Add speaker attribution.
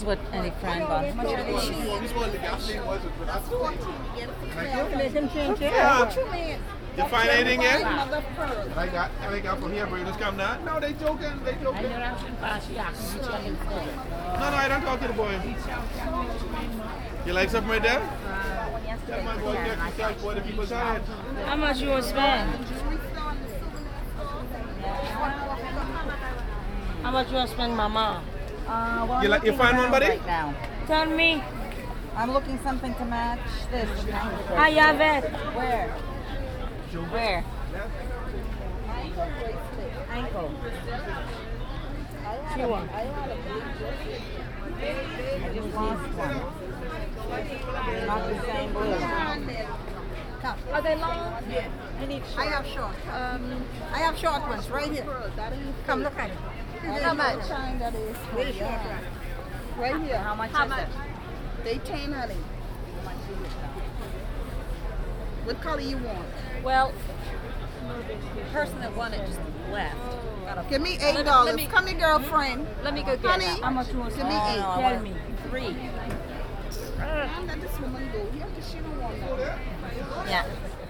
Speaker 1: put any friend on.
Speaker 2: How much are these?
Speaker 1: Let them change it.
Speaker 3: Yeah.
Speaker 2: You mean?
Speaker 3: You find anything yet?
Speaker 2: Mother first.
Speaker 3: I got from here, bro. You just come down. No, they joking. They joking. No, I don't talk to the boy. You like something right there? Tell my boy get himself for the people's head.
Speaker 1: How much you want to spend? How much you want to spend, Mama?
Speaker 2: Well,
Speaker 3: You
Speaker 2: I'm
Speaker 3: find
Speaker 2: looking
Speaker 3: one, buddy?
Speaker 2: right now.
Speaker 1: Tell me.
Speaker 2: I'm looking something to match this.
Speaker 1: Ah, yeah, vet.
Speaker 2: Where?
Speaker 1: Where?
Speaker 2: Ankle.
Speaker 1: See one.
Speaker 2: I just lost one. Not the same blue.
Speaker 4: Are they long?
Speaker 2: Yeah.
Speaker 4: I have short. I have short ones right here. Come look at it. How much?
Speaker 2: Very short one.
Speaker 4: Right here.
Speaker 2: How much
Speaker 4: How
Speaker 2: is
Speaker 4: much?
Speaker 2: it?
Speaker 4: They 10, honey. What color you want?
Speaker 5: Well, the person that won it just left.
Speaker 4: Give me
Speaker 5: Let
Speaker 4: $8.
Speaker 5: me-
Speaker 4: Come here, girlfriend.
Speaker 5: Let me go get
Speaker 4: Honey,
Speaker 5: it.
Speaker 1: How much you want to
Speaker 4: give me
Speaker 1: spend?
Speaker 4: 8.
Speaker 1: Tell me.
Speaker 5: 3.
Speaker 4: Let this woman go. She don't want that.
Speaker 1: Yeah.